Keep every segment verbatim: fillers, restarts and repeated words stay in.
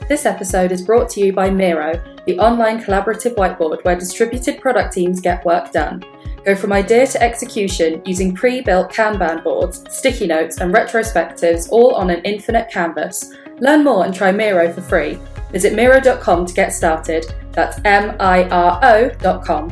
This episode is brought to you by Miro, the online collaborative whiteboard where distributed product teams get work done. Go from idea to execution using pre-built Kanban boards, sticky notes and retrospectives all on an infinite canvas. Learn more and try Miro for free. Visit miro dot com to get started. That's M I R O dot com.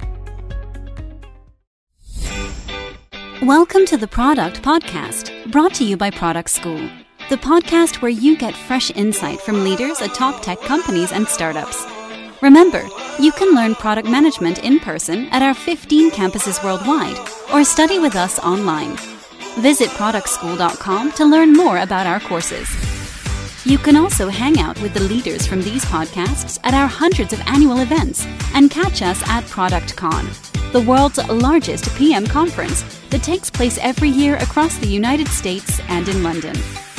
Welcome to the Product Podcast, brought to you by Product School, the podcast where you get fresh insight from leaders at top tech companies and startups. Remember, you can learn product management in person at our fifteen campuses worldwide or study with us online. Visit product school dot com to learn more about our courses. You can also hang out with the leaders from these podcasts at our hundreds of annual events and catch us at ProductCon, the world's largest P M conference that takes place every year across the United States and in London.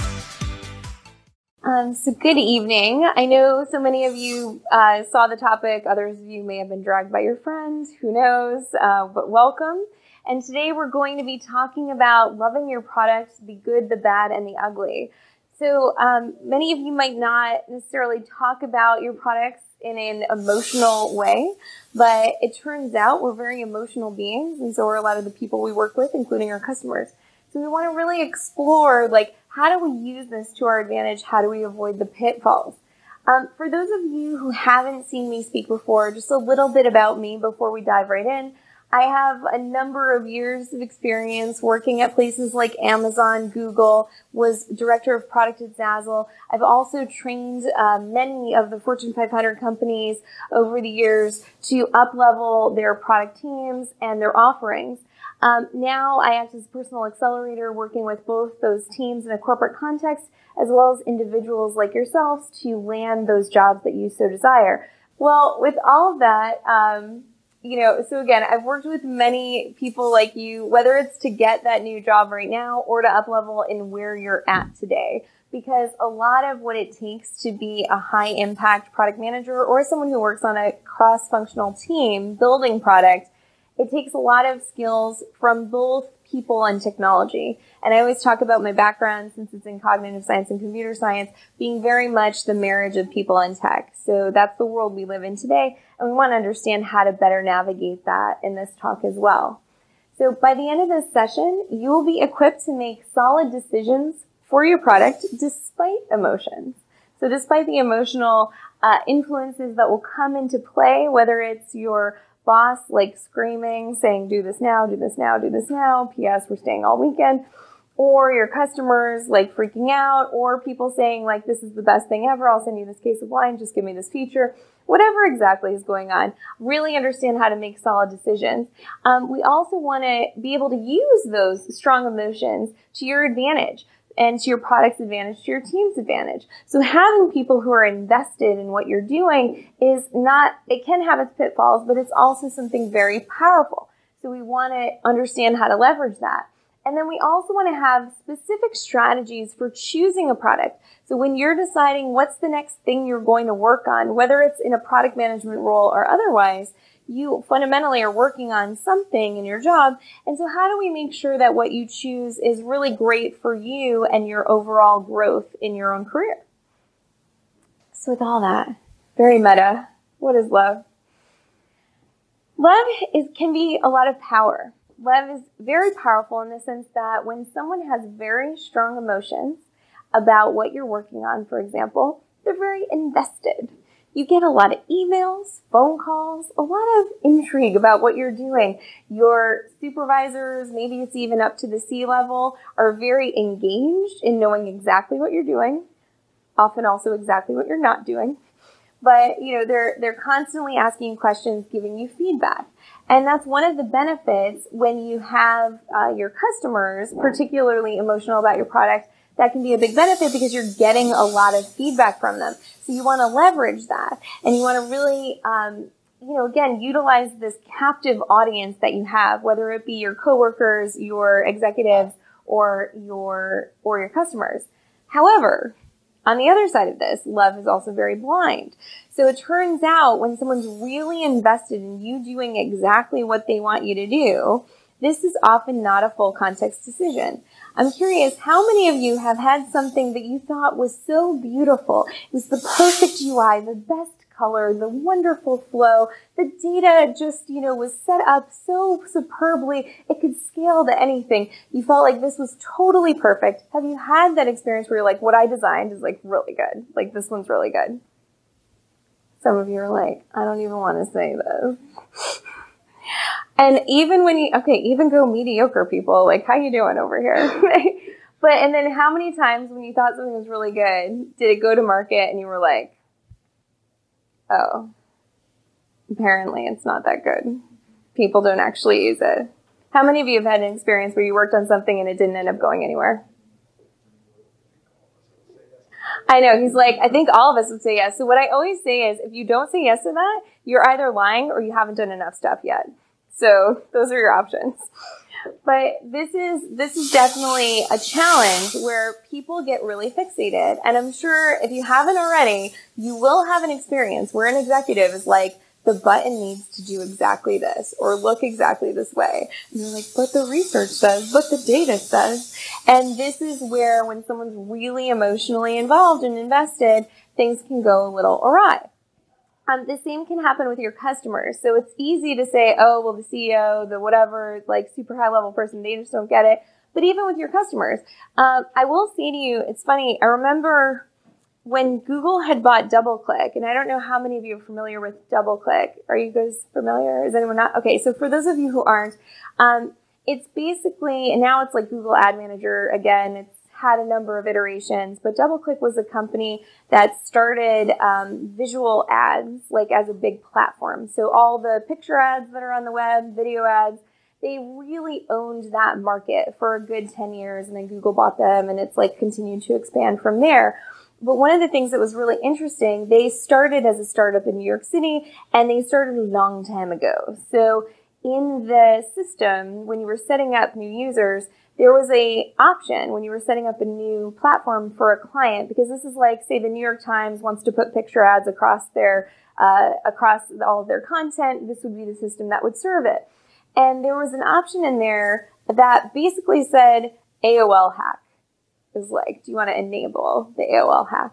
Um, so good evening. I know so many of you uh, saw the topic. Others of you may have been dragged by your friends. Who knows? Uh, but welcome. And today we're going to be talking about loving your products, the good, the bad, and the ugly. So um, many of you might not necessarily talk about your products in an emotional way, but it turns out we're very emotional beings, and so are a lot of the people we work with, including our customers. So we want to really explore, like, how do we use this to our advantage? How do we avoid the pitfalls? Um, for those of you who haven't seen me speak before, just a little bit about me before we dive right in. I have a number of years of experience working at places like Amazon, Google, was director of product at Zazzle. I've also trained uh, many of the Fortune five hundred companies over the years to up-level their product teams and their offerings. Um, now I act as a personal accelerator working with both those teams in a corporate context as well as individuals like yourselves to land those jobs that you so desire. Well, with all of that, um, you know, so again, I've worked with many people like you, whether it's to get that new job right now or to up-level in where you're at today. Because a lot of what it takes to be a high-impact product manager or someone who works on a cross-functional team building product, it takes a lot of skills from both people and technology. And I always talk about my background, since it's in cognitive science and computer science, being very much the marriage of people and tech. So that's the world we live in today, and we want to understand how to better navigate that in this talk as well. So by the end of this session, you will be equipped to make solid decisions for your product despite emotions. So despite the emotional uh, influences that will come into play, whether it's your boss like screaming, saying, do this now, do this now, do this now, P S we're staying all weekend, or your customers like freaking out, or people saying like, this is the best thing ever, I'll send you this case of wine, just give me this feature, whatever exactly is going on. Really understand how to make solid decisions. Um, we also want to be able to use those strong emotions to your advantage and to your product's advantage, to your team's advantage. So having people who are invested in what you're doing is not, it can have its pitfalls, but it's also something very powerful. So we want to understand how to leverage that. And then we also want to have specific strategies for choosing a product. So when you're deciding what's the next thing you're going to work on, whether it's in a product management role or otherwise, you fundamentally are working on something in your job. And so how do we make sure that what you choose is really great for you and your overall growth in your own career? So with all that, very meta, what is love? Love is, can be a lot of power. Love is very powerful in the sense that when someone has very strong emotions about what you're working on, for example, they're very invested. You get a lot of emails, phone calls, a lot of intrigue about what you're doing. Your supervisors, maybe it's even up to the C-level, are very engaged in knowing exactly what you're doing, often also exactly what you're not doing. But, you know, they're, they're constantly asking questions, giving you feedback. And that's one of the benefits when you have uh, your customers particularly emotional about your product. That can be a big benefit because you're getting a lot of feedback from them. So you want to leverage that, and you want to really, um, you know, again, utilize this captive audience that you have, whether it be your coworkers, your executives, or your or your customers. However, on the other side of this, love is also very blind. So it turns out when someone's really invested in you doing exactly what they want you to do, this is often not a full context decision. I'm curious, how many of you have had something that you thought was so beautiful? It was the perfect U I, the best color, the wonderful flow. The data just, you know, was set up so superbly. It could scale to anything. You felt like this was totally perfect. Have you had that experience where you're like, what I designed is like really good. Like this one's really good. Some of you are like, I don't even want to say this. And even when you, okay, even go mediocre people, like how you doing over here? But, and then how many times when you thought something was really good, did it go to market and you were like, oh, apparently it's not that good. People don't actually use it. How many of you have had an experience where you worked on something and it didn't end up going anywhere? I know, he's like, I think all of us would say yes. So what I always say is, if you don't say yes to that, you're either lying or you haven't done enough stuff yet. So those are your options. But this is, this is definitely a challenge where people get really fixated. And I'm sure if you haven't already, you will have an experience where an executive is like, the button needs to do exactly this or look exactly this way. And you're like, but the research says, but the data says. And this is where when someone's really emotionally involved and invested, things can go a little awry. Um, the same can happen with your customers. So it's easy to say, oh, well, the C E O, the whatever, like super high level person, they just don't get it. But even with your customers, um, I will say to you, it's funny. I remember when Google had bought DoubleClick, and I don't know how many of you are familiar with DoubleClick. Are you guys familiar? Is anyone not? Okay, so for those of you who aren't, um, it's basically, and now it's like Google Ad Manager again. It's had a number of iterations, but DoubleClick was a company that started um, visual ads like as a big platform. So all the picture ads that are on the web, video ads, they really owned that market for a good ten years, and then Google bought them, and it's like continued to expand from there. But one of the things that was really interesting, they started as a startup in New York City, and they started a long time ago. So in the system, when you were setting up new users, there was a option when you were setting up a new platform for a client, because this is like, say, the New York Times wants to put picture ads across their, uh, across all of their content. This would be the system that would serve it. And there was an option in there that basically said A O L hack. It was like, do you want to enable the A O L hack?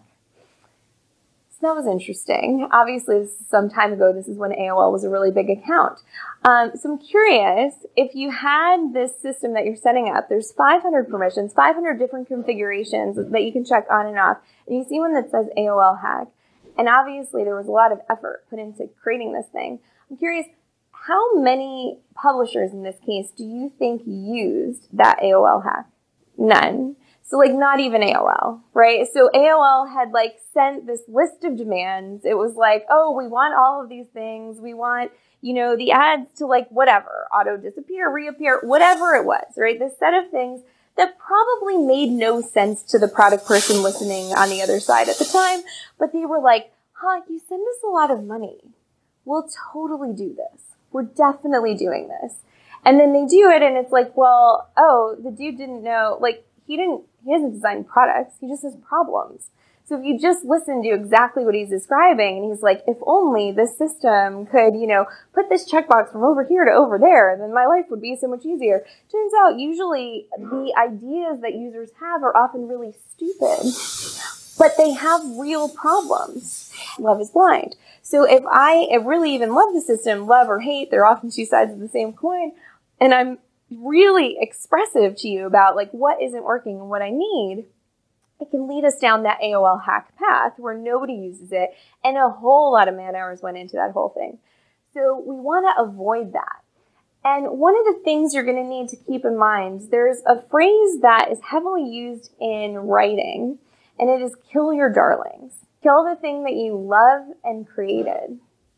So that was interesting. Obviously, this is some time ago. This is when A O L was a really big account. Um, so I'm curious, if you had this system that you're setting up, there's five hundred permissions, five hundred different configurations that you can check on and off, and you see one that says A O L hack. And obviously, there was a lot of effort put into creating this thing. I'm curious, how many publishers in this case do you think used that A O L hack? None. So like not even A O L, right? So A O L had like sent this list of demands. It was like, oh, we want all of these things. We want, you know, the ads to like whatever, auto disappear, reappear, whatever it was, right? This set of things that probably made no sense to the product person listening on the other side at the time. But they were like, huh, you send us a lot of money. We'll totally do this. We're definitely doing this. And then they do it and it's like, well, oh, the dude didn't know, like he didn't, he doesn't design products. He just has problems. So if you just listen to exactly what he's describing, and he's like, if only this system could, you know, put this checkbox from over here to over there, then my life would be so much easier. Turns out usually the ideas that users have are often really stupid, but they have real problems. Love is blind. So if I really even love the system, love or hate, they're often two sides of the same coin, and I'm really expressive to you about like what isn't working and what I need, it can lead us down that A O L hack path where nobody uses it, and a whole lot of man hours went into that whole thing. So we want to avoid that. And one of the things you're going to need to keep in mind, there's a phrase that is heavily used in writing, and it is kill your darlings. Kill the thing that you love and created.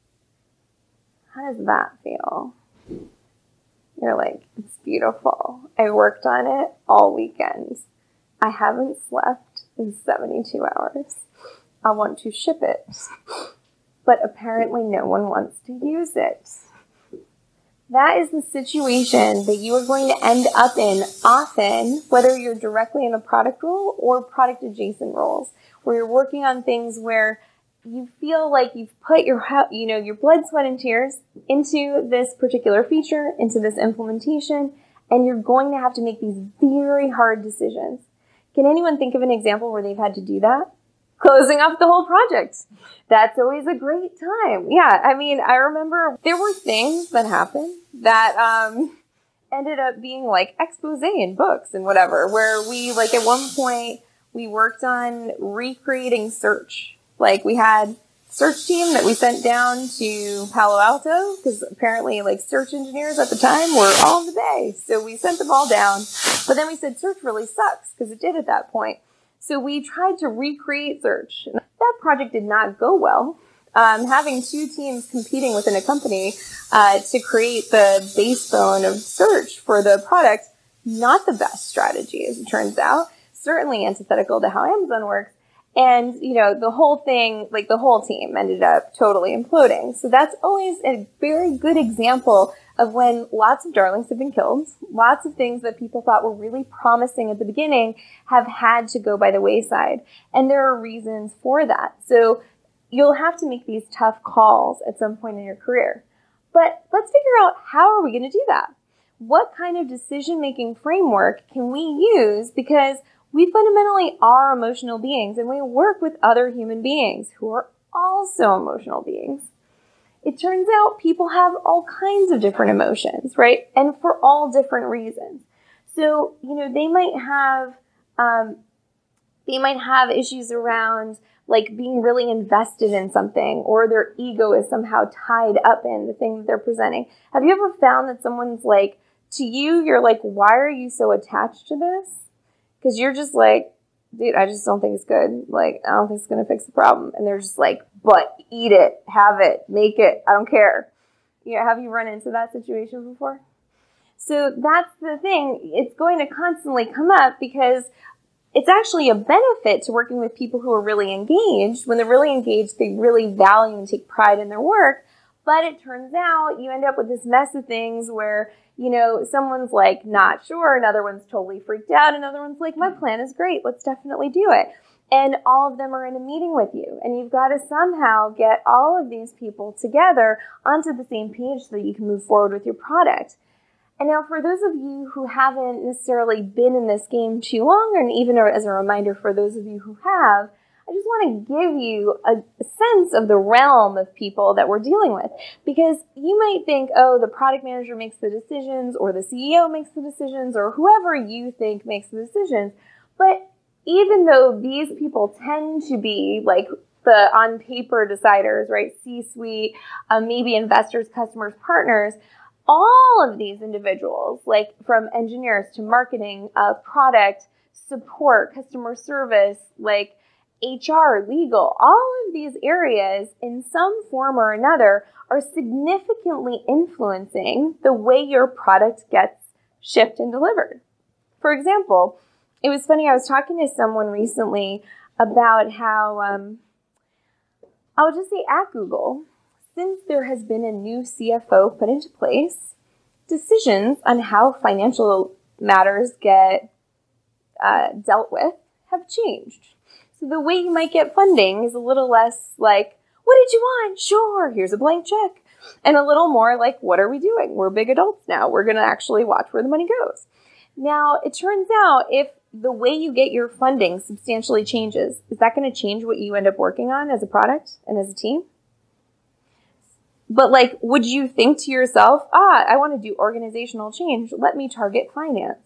How does that feel? You're like, it's beautiful. I worked on it all weekend. I haven't slept in seventy-two hours. I want to ship it. But apparently no one wants to use it. That is the situation that you are going to end up in often, whether you're directly in a product role or product adjacent roles, where you're working on things where you feel like you've put your, you know, your blood, sweat, and tears into this particular feature, into this implementation, And you're going to have to make these very hard decisions. Can anyone think of an example where they've had to do that? Closing up the whole project. That's always a great time. Yeah, I mean, I remember there were things that happened that um, ended up being like expose in books and whatever, where we, like, at one point, we worked on recreating search. Like, we had search team that we sent down to Palo Alto, because apparently, like, search engineers at the time were all in the Bay. So we sent them all down. But then we said search really sucks, because it did at that point. So we tried to recreate search. That project did not go well. Um, having two teams competing within a company uh, to create the backbone of search for the product, not the best strategy, as it turns out. Certainly antithetical to how Amazon works. And, you know, the whole thing, like the whole team ended up totally imploding. So that's always a very good example of when lots of darlings have been killed. Lots of things that people thought were really promising at the beginning have had to go by the wayside. And there are reasons for that. So you'll have to make these tough calls at some point in your career. But let's figure out, how are we going to do that? What kind of decision-making framework can we use? Because we fundamentally are emotional beings, and we work with other human beings who are also emotional beings. It turns out people have all kinds of different emotions, right? And for all different reasons. So, you know, they might have, um, they might have issues around like being really invested in something, or their ego is somehow tied up in the thing that they're presenting. Have you ever found that someone's like, to you, you're like, why are you so attached to this? Because you're just like, dude, I just don't think it's good. Like, I don't think it's going to fix the problem. And they're just like, but eat it, have it, make it. I don't care. You know, have you run into that situation before? So that's the thing. It's going to constantly come up, because it's actually a benefit to working with people who are really engaged. When they're really engaged, they really value and take pride in their work. But it turns out you end up with this mess of things where, you know, someone's like not sure, another one's totally freaked out, another one's like, my plan is great, let's definitely do it. And all of them are in a meeting with you. And you've got to somehow get all of these people together onto the same page so that you can move forward with your product. And now for those of you who haven't necessarily been in this game too long, and even as a reminder for those of you who have, I just want to give you a sense of the realm of people that we're dealing with. Because you might think, oh, the product manager makes the decisions, or the C E O makes the decisions, or whoever you think makes the decisions. But even though these people tend to be like the on paper deciders, right? C-suite, um, maybe investors, customers, partners, all of these individuals, like from engineers to marketing, uh, product, support, customer service, like H R, legal, all of these areas in some form or another are significantly influencing the way your product gets shipped and delivered. For example, it was funny, I was talking to someone recently about how, um, I'll just say at Google, since there has been a new C F O put into place, decisions on how financial matters get uh, dealt with have changed. So the way you might get funding is a little less like, what did you want? Sure, here's a blank check. And a little more like, what are we doing? We're big adults now. We're going to actually watch where the money goes. Now, it turns out if the way you get your funding substantially changes, is that going to change what you end up working on as a product and as a team? But like, would you think to yourself, ah, I want to do organizational change. Let me target finance.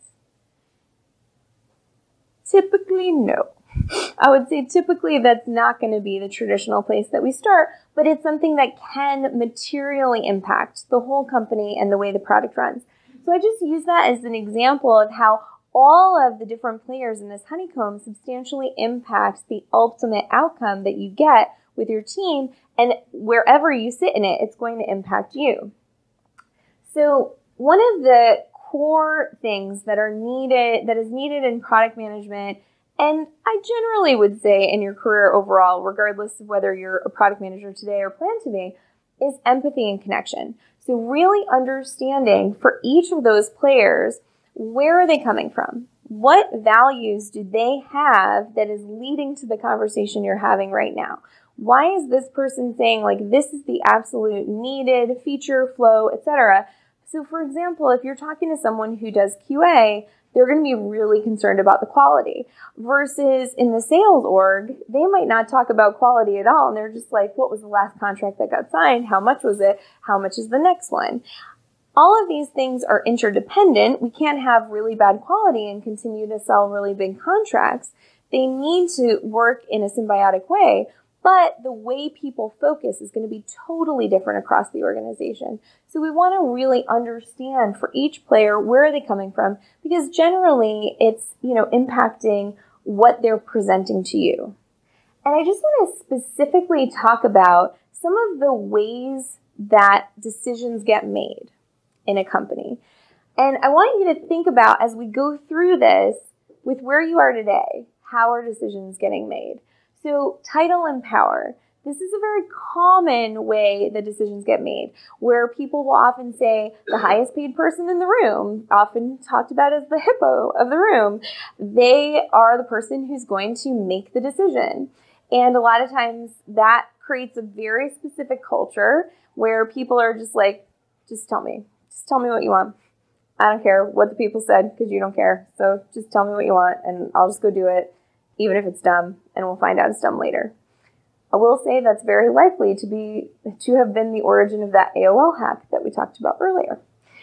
Typically, no. I would say typically that's not going to be the traditional place that we start, but it's something that can materially impact the whole company and the way the product runs. So I just use that as an example of how all of the different players in this honeycomb substantially impacts the ultimate outcome that you get with your team, and wherever you sit in it, it's going to impact you. So one of the core things that are needed, that is needed in product management, and I generally would say in your career overall, regardless of whether you're a product manager today or plan to be, is empathy and connection. So really understanding for each of those players, where are they coming from? What values do they have that is leading to the conversation you're having right now? Why is this person saying like this is the absolute needed feature, flow, et cetera, So for example, if you're talking to someone who does Q A, they're going to be really concerned about the quality. Versus in the sales org, they might not talk about quality at all. And they're just like, what was the last contract that got signed? How much was it? How much is the next one? All of these things are interdependent. We can't have really bad quality and continue to sell really big contracts. They need to work in a symbiotic way, but the way people focus is going to be totally different across the organization. So we want to really understand for each player, where are they coming from? Because generally it's, you know, impacting what they're presenting to you. And I just want to specifically talk about some of the ways that decisions get made in a company. And I want you to think about, as we go through this, with where you are today, how are decisions getting made? So title and power. This is a very common way that decisions get made, where people will often say the highest paid person in the room, often talked about as the hippo of the room, they are the person who's going to make the decision. And a lot of times that creates a very specific culture where people are just like, just tell me. Just tell me what you want. I don't care what the people said because you don't care. So just tell me what you want and I'll just go do it, even if it's dumb, and we'll find out it's dumb later. I will say that's very likely to be to have been the origin of that A O L hack that we talked about earlier.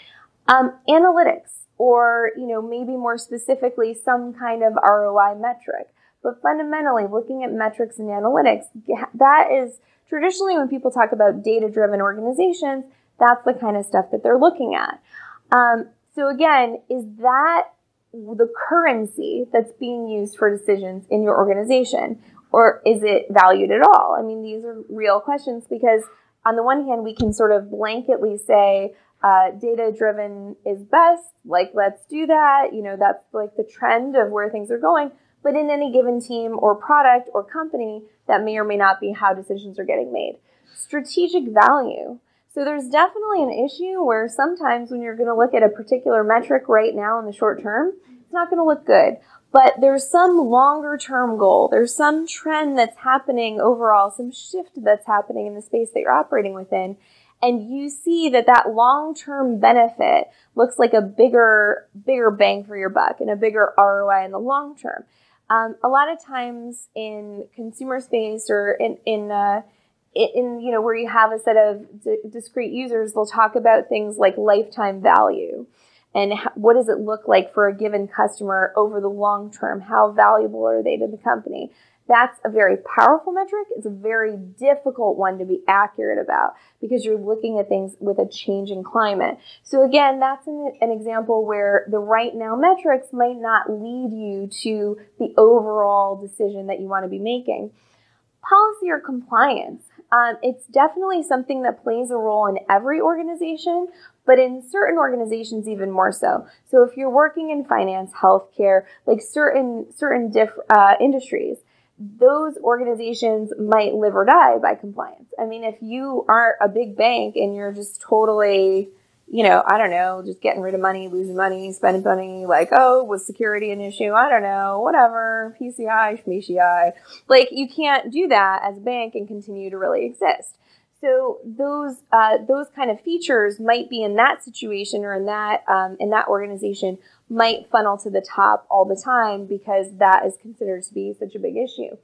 Um, analytics, or you know, maybe more specifically, some kind of R O I metric. But fundamentally, looking at metrics and analytics, that is traditionally when people talk about data-driven organizations, that's the kind of stuff that they're looking at. Um, so again, is that the currency that's being used for decisions in your organization? Or is it valued at all? I mean, these are real questions because on the one hand, we can sort of blanketly say uh, data-driven is best, like let's do that. You know, that's like the trend of where things are going. But in any given team or product or company, that may or may not be how decisions are getting made. Strategic value. So there's definitely an issue where sometimes when you're going to look at a particular metric right now in the short term, it's not going to look good. But there's some longer term goal. There's some trend that's happening overall, some shift that's happening in the space that you're operating within. And you see that that long-term benefit looks like a bigger, bigger bang for your buck and a bigger R O I in the long term. Um, a lot of times in consumer space or in, in, uh, in, you know, where you have a set of d- discrete users, they'll talk about things like lifetime value. And what does it look like for a given customer over the long term? How valuable are they to the company? That's a very powerful metric. It's a very difficult one to be accurate about because you're looking at things with a changing climate. So again, that's an, an example where the right now metrics might not lead you to the overall decision that you want to be making. Policy or compliance. Um, it's definitely something that plays a role in every organization, but in certain organizations even more so. So if you're working in finance, healthcare, like certain certain diff, uh, industries, those organizations might live or die by compliance. I mean, if you aren't a big bank and you're just totally, you know, I don't know, just getting rid of money, losing money, spending money, like, oh, was security an issue? I don't know, whatever, P C I, Shmee-shi-I. Like, you can't do that as a bank and continue to really exist. So those uh, those kind of features might be in that situation or in that um, in that organization might funnel to the top all the time because that is considered to be such a big issue.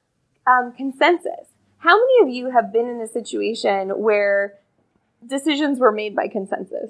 Um, consensus. How many of you have been in a situation where decisions were made by consensus?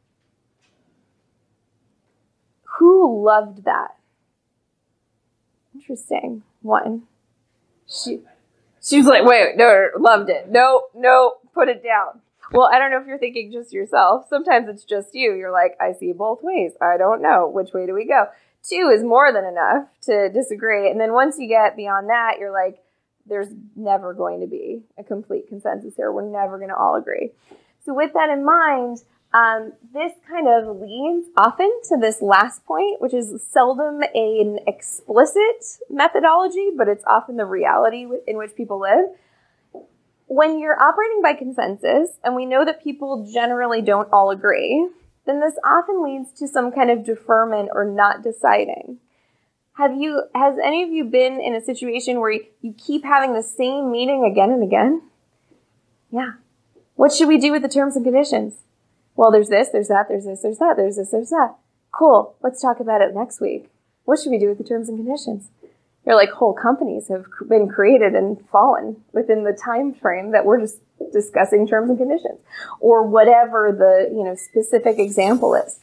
Who loved that? Interesting. One. She, she was like, wait, no, no, loved it. No, no, put it down. Well, I don't know if you're thinking just yourself. Sometimes it's just you. You're like, I see both ways. I don't know. Which way do we go? Two is more than enough to disagree. And then once you get beyond that, you're like, there's never going to be a complete consensus here. We're never going to all agree. So with that in mind, um, this kind of leads often to this last point, which is seldom an explicit methodology, but it's often the reality in which people live. When you're operating by consensus, and we know that people generally don't all agree, then this often leads to some kind of deferment or not deciding. Have you, has any of you been in a situation where you, you keep having the same meeting again and again? Yeah. What should we do with the terms and conditions? Well, there's this, there's that, there's this, there's that, there's this, there's that. Cool. Let's talk about it next week. What should we do with the terms and conditions? You're like, whole companies have been created and fallen within the time frame that we're just discussing terms and conditions, or whatever the, you know, specific example is.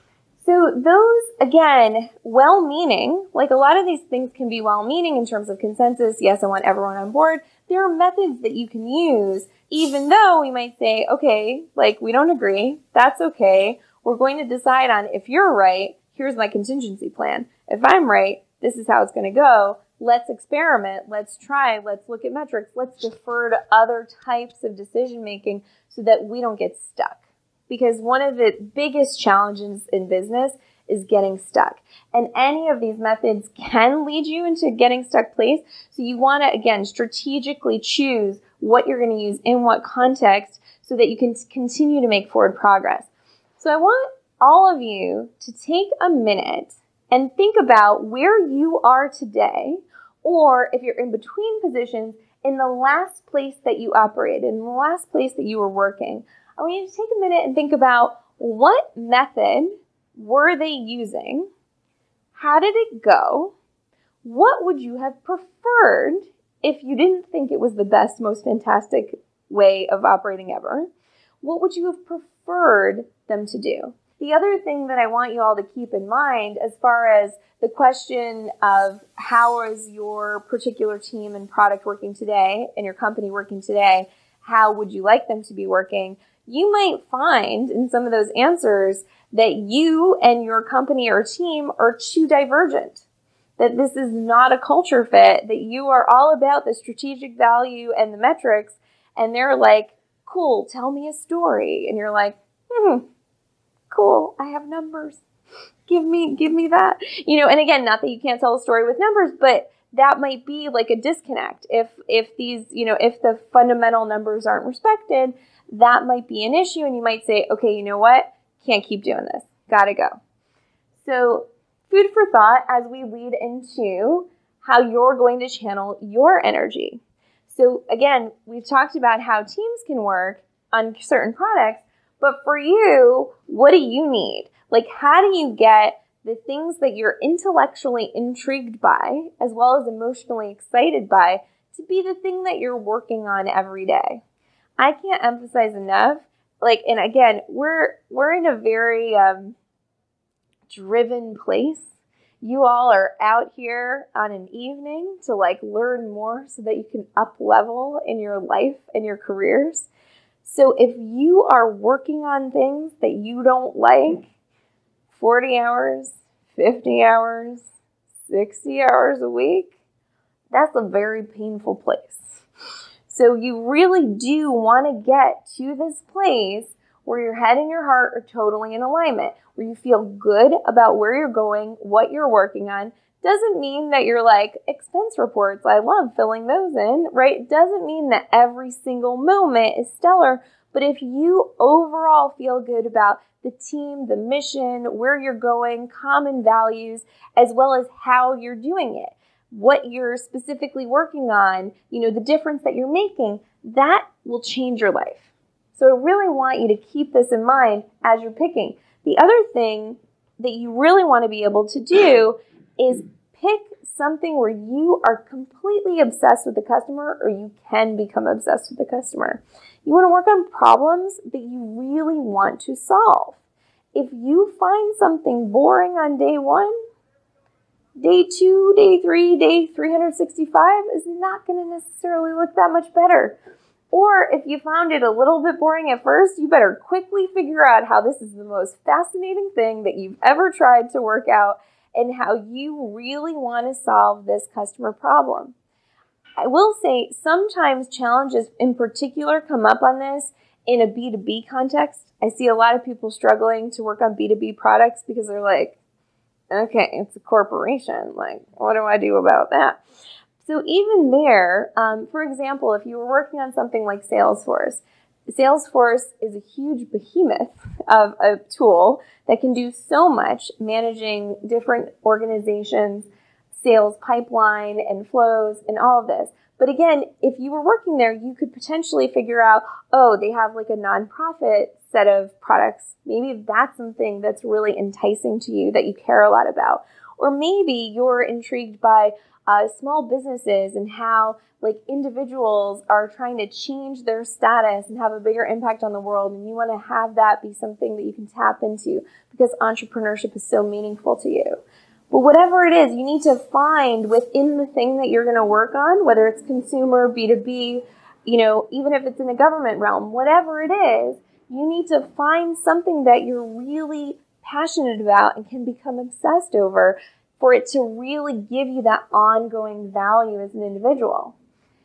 So those, again, well-meaning, like a lot of these things can be well-meaning in terms of consensus. Yes, I want everyone on board. There are methods that you can use, even though we might say, okay, like we don't agree. That's okay. We're going to decide on if you're right, here's my contingency plan. If I'm right, this is how it's going to go. Let's experiment. Let's try. Let's look at metrics. Let's defer to other types of decision making so that we don't get stuck. Because one of the biggest challenges in business is getting stuck. And any of these methods can lead you into getting stuck place. So you want to, again, strategically choose what you're going to use in what context so that you can continue to make forward progress. So I want all of you to take a minute and think about where you are today, or if you're in between positions, in the last place that you operated, in the last place that you were working. I want you to take a minute and think about what method were they using? How did it go? What would you have preferred if you didn't think it was the best, most fantastic way of operating ever? What would you have preferred them to do? The other thing that I want you all to keep in mind as far as the question of how is your particular team and product working today and your company working today, how would you like them to be working? You might find in some of those answers that you and your company or team are too divergent, that this is not a culture fit, that you are all about the strategic value and the metrics, and they're like, cool, tell me a story. And you're like, hmm, cool, I have numbers. Give me, give me that. You know, and again, not that you can't tell a story with numbers, but that might be like a disconnect. If, if these, you know, if the fundamental numbers aren't respected, that might be an issue. And you might say, okay, you know what? Can't keep doing this. Gotta go. So food for thought as we lead into how you're going to channel your energy. So again, we've talked about how teams can work on certain products, but for you, what do you need? Like, how do you get the things that you're intellectually intrigued by, as well as emotionally excited by, to be the thing that you're working on every day? I can't emphasize enough. Like, and again, we're we're in a very um, driven place. You all are out here on an evening to like learn more so that you can up level in your life and your careers. So if you are working on things that you don't like, forty hours, fifty hours, sixty hours a week, that's a very painful place. So you really do want to get to this place where your head and your heart are totally in alignment, where you feel good about where you're going, what you're working on. Doesn't mean that you're like, expense reports, I love filling those in, right? Doesn't mean that every single moment is stellar, but if you overall feel good about the team, the mission, where you're going, common values, as well as how you're doing it, what you're specifically working on, you know, the difference that you're making, that will change your life. So I really want you to keep this in mind as you're picking. The other thing that you really want to be able to do is pick something where you are completely obsessed with the customer, or you can become obsessed with the customer. You want to work on problems that you really want to solve. If you find something boring on day one, day two, day three, day three hundred sixty-five is not going to necessarily look that much better. Or if you found it a little bit boring at first, you better quickly figure out how this is the most fascinating thing that you've ever tried to work out and how you really want to solve this customer problem. I will say sometimes challenges in particular come up on this in a B two B context. I see a lot of people struggling to work on B two B products because they're like, okay, it's a corporation. Like, what do I do about that? So even there, um, for example, if you were working on something like Salesforce, Salesforce is a huge behemoth of a tool that can do so much, managing different organizations, sales pipeline and flows and all of this. But again, if you were working there, you could potentially figure out, oh, they have like a nonprofit set of products. Maybe that's something that's really enticing to you that you care a lot about. Or maybe you're intrigued by uh, small businesses and how like individuals are trying to change their status and have a bigger impact on the world. And you want to have that be something that you can tap into because entrepreneurship is so meaningful to you. But whatever it is, you need to find within the thing that you're going to work on, whether it's consumer, B two B, you know, even if it's in a government realm, whatever it is, you need to find something that you're really passionate about and can become obsessed over for it to really give you that ongoing value as an individual.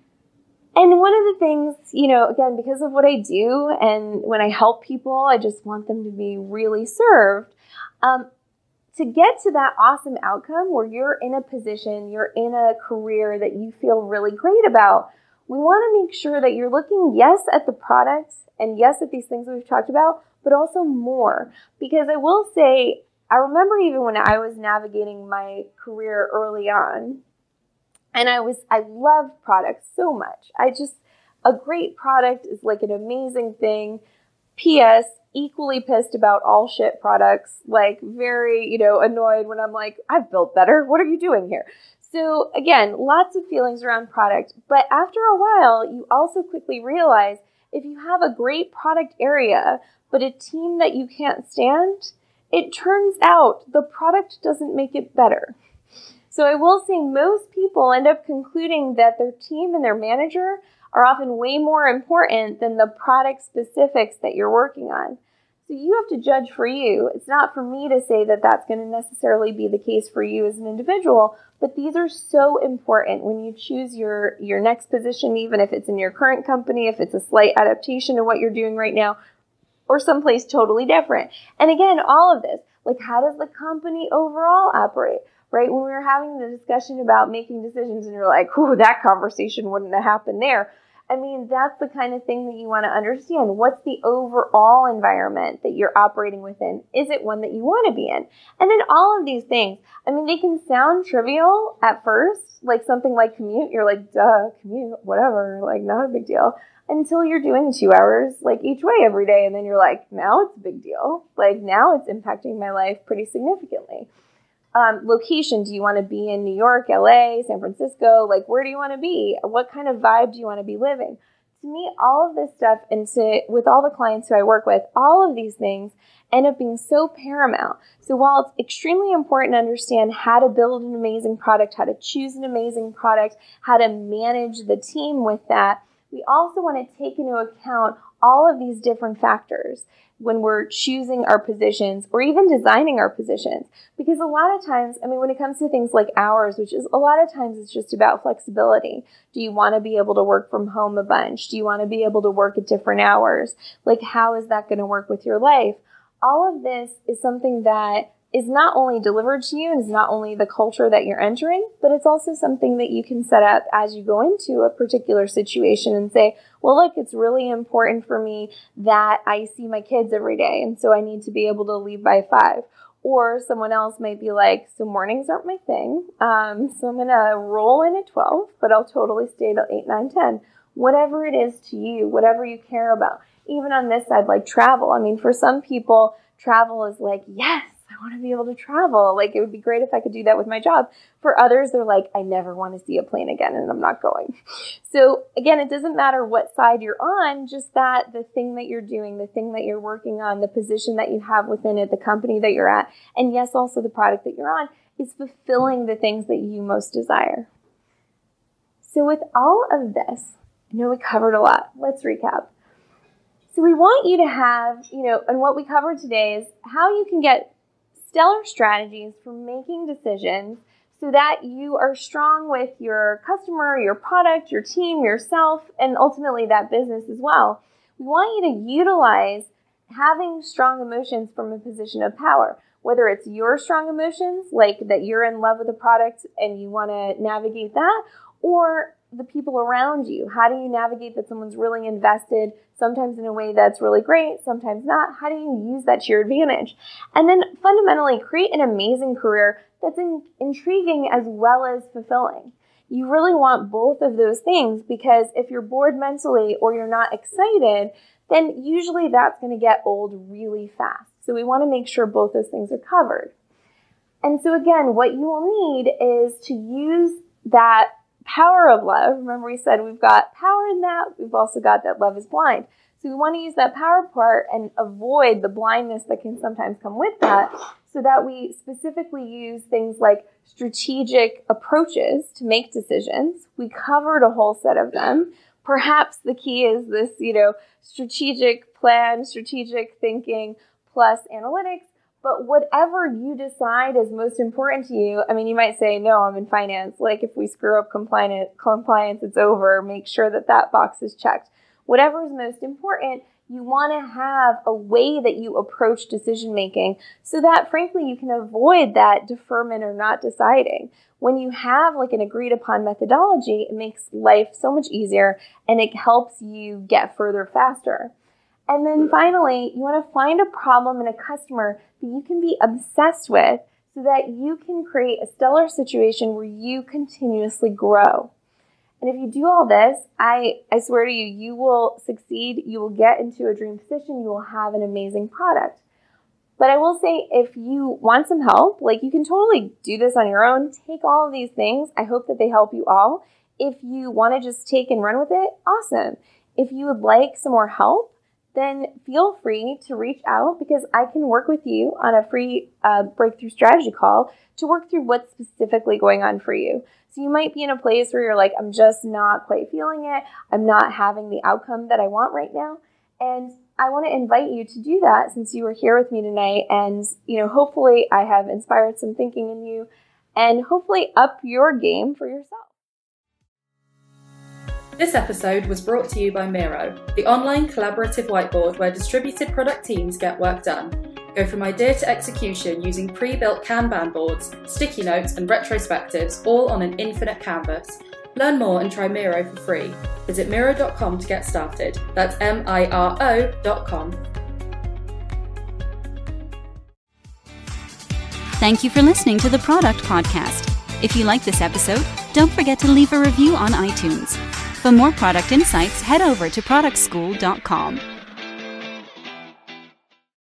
And one of the things, you know, again, because of what I do and when I help people, I just want them to be really served. Um, to get to that awesome outcome where you're in a position, you're in a career that you feel really great about, we want to make sure that you're looking, yes, at the products and yes, at these things that we've talked about, but also more. Because I will say, I remember even when I was navigating my career early on, and I was, I love products so much. I just, a great product is like an amazing thing. P S equally pissed about all shit products, like very, you know, annoyed when I'm like, I've built better. What are you doing here? So again, lots of feelings around product. But after a while, you also quickly realize if you have a great product area, but a team that you can't stand, it turns out the product doesn't make it better. So I will say most people end up concluding that their team and their manager are often way more important than the product specifics that you're working on. So you have to judge for you. It's not for me to say that that's going to necessarily be the case for you as an individual, but these are so important when you choose your, your next position, even if it's in your current company, if it's a slight adaptation of what you're doing right now, or someplace totally different. And again, all of this, like how does the company overall operate? Right? When we were having the discussion about making decisions and you're like, ooh, that conversation wouldn't have happened there. I mean, that's the kind of thing that you want to understand. What's the overall environment that you're operating within? Is it one that you want to be in? And then all of these things, I mean, they can sound trivial at first, like something like commute. You're like, duh, commute, whatever, like not a big deal. Until you're doing two hours like each way every day. And then you're like, now it's a big deal. Like now it's impacting my life pretty significantly. Um, location, do you want to be in New York, L A, San Francisco? Like, where do you want to be? What kind of vibe do you want to be living? To me, all of this stuff, and to, with all the clients who I work with, all of these things end up being so paramount. So while it's extremely important to understand how to build an amazing product, how to choose an amazing product, how to manage the team with that, we also want to take into account all of these different factors when we're choosing our positions or even designing our positions. Because a lot of times, I mean, when it comes to things like hours, which is a lot of times it's just about flexibility. Do you want to be able to work from home a bunch? Do you want to be able to work at different hours? Like, how is that going to work with your life? All of this is something that is not only delivered to you and is not only the culture that you're entering, but it's also something that you can set up as you go into a particular situation and say, well, look, it's really important for me that I see my kids every day. And so I need to be able to leave by five. Or someone else might be like, so mornings aren't my thing. Um, so I'm going to roll in at twelve, but I'll totally stay till eight, nine, ten. Whatever it is to you, whatever you care about. Even on this side, like travel. I mean, for some people, travel is like, yes, I want to be able to travel. Like, it would be great if I could do that with my job. For others, they're like, I never want to see a plane again and I'm not going. So again, it doesn't matter what side you're on, just that the thing that you're doing, the thing that you're working on, the position that you have within it, the company that you're at, and yes, also the product that you're on is fulfilling the things that you most desire. So with all of this, I know we covered a lot. Let's recap. So we want you to have, you know, and what we covered today is how you can get stellar strategies for making decisions so that you are strong with your customer, your product, your team, yourself, and ultimately that business as well. We want you to utilize having strong emotions from a position of power, whether it's your strong emotions, like that you're in love with a product and you want to navigate that, or the people around you? How do you navigate that someone's really invested, sometimes in a way that's really great, sometimes not? How do you use that to your advantage? And then fundamentally create an amazing career that's in, intriguing as well as fulfilling. You really want both of those things, because if you're bored mentally or you're not excited, then usually that's going to get old really fast. So we want to make sure both those things are covered. And so again, what you will need is to use that power of love. Remember, we said we've got power in that. We've also got that love is blind. So we want to use that power part and avoid the blindness that can sometimes come with that, so that we specifically use things like strategic approaches to make decisions. We covered a whole set of them. Perhaps the key is this, you know, strategic plan, strategic thinking plus analytics. But whatever you decide is most important to you, I mean, you might say, no, I'm in finance. Like if we screw up compliance, compliance, it's over. Make sure that that box is checked. Whatever is most important, you want to have a way that you approach decision making so that, frankly, you can avoid that deferment or not deciding. When you have like an agreed upon methodology, it makes life so much easier and it helps you get further faster. And then finally, you want to find a problem in a customer that you can be obsessed with so that you can create a stellar situation where you continuously grow. And if you do all this, I, I swear to you, you will succeed. You will get into a dream position. You will have an amazing product. But I will say, if you want some help, like you can totally do this on your own. Take all of these things. I hope that they help you all. If you want to just take and run with it, awesome. If you would like some more help, then feel free to reach out, because I can work with you on a free uh, breakthrough strategy call to work through what's specifically going on for you. So you might be in a place where you're like, I'm just not quite feeling it. I'm not having the outcome that I want right now. And I want to invite you to do that, since you were here with me tonight. And, you know, hopefully I have inspired some thinking in you and hopefully up your game for yourself. This episode was brought to you by Miro, the online collaborative whiteboard where distributed product teams get work done. Go from idea to execution using pre-built Kanban boards, sticky notes and retrospectives, all on an infinite canvas. Learn more and try Miro for free. Visit miro dot com to get started. That's M I R O dot com. Thank you for listening to the Product Podcast. If you like this episode, don't forget to leave a review on iTunes. For more product insights, head over to product school dot com.